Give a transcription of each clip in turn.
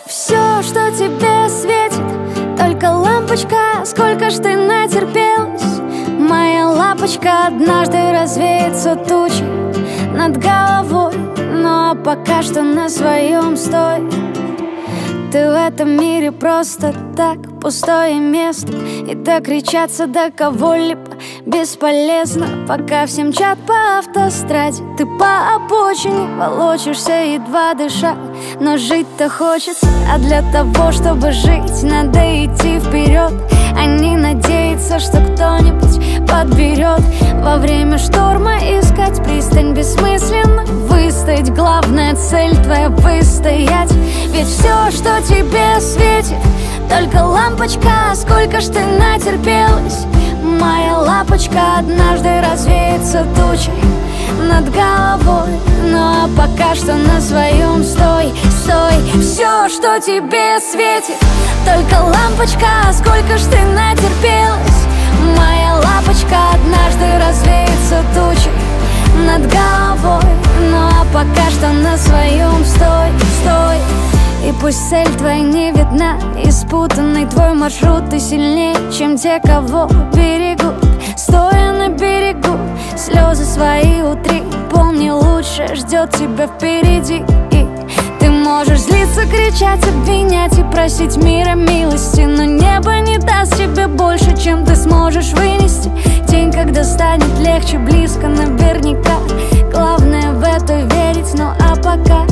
Все, что тебе светит, только лампочка. Сколько ж ты натерпелась, моя лапочка. Однажды развеется тучи над головой, ну а пока что на своем стой. Ты в этом мире просто так, пустое место, и так кричаться до кого-либо бесполезно. Пока все мчат по автостраде, ты по обочине волочишься, едва дыша. Но жить-то хочется, а для того, чтобы жить, надо идти вперед, а не надеяться, что кто-нибудь подберет. Во время шторма искать пристань бессмысленно. Выстоять, главная цель твоя выстоять. Ведь все, что тебе светит, только лампочка. Сколько ж ты натерпелась, моя лапочка. Однажды развеется тучей над головой, ну а пока что на своем стой, стой. Все, что тебе светит, только лампочка. Сколько ж ты натерпелась, моя лапочка. Однажды развеется тучей над головой, ну а пока что на своем стой, стой. И пусть цель твоя не видна, и спутанный твой маршрут, ты сильнее, чем те, кого берегут. Стоя на берегу, слезы свои утри. Помни, лучше ждет тебя впереди. И ты можешь злиться, кричать, обвинять и просить мира милости, но небо не даст тебе больше, чем ты сможешь вынести. День, когда станет легче, близко наверняка. Главное в это верить, ну а пока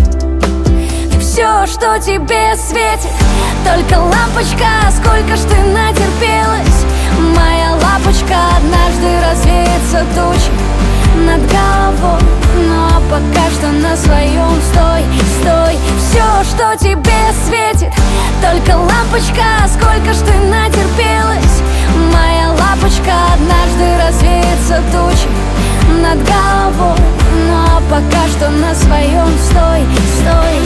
все, что тебе светит, только лампочка. Сколько ж ты натерпелась, моя лапочка. Однажды развеется тучи над головой, ну а пока что на своем стой, стой. Все, что тебе светит, только лампочка. Сколько ж ты натерпелась, моя лапочка. Однажды развеется тучи над головой, ну а пока что на своем стой, стой.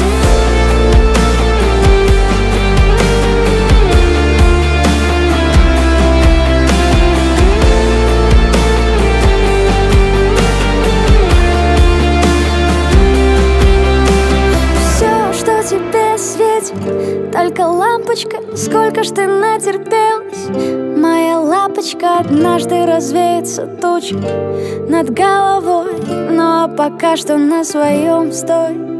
Тебе светит только лампочка. Сколько ж ты натерпелась, моя лапочка. Однажды развеется туча над головой, ну а пока что на своем стой.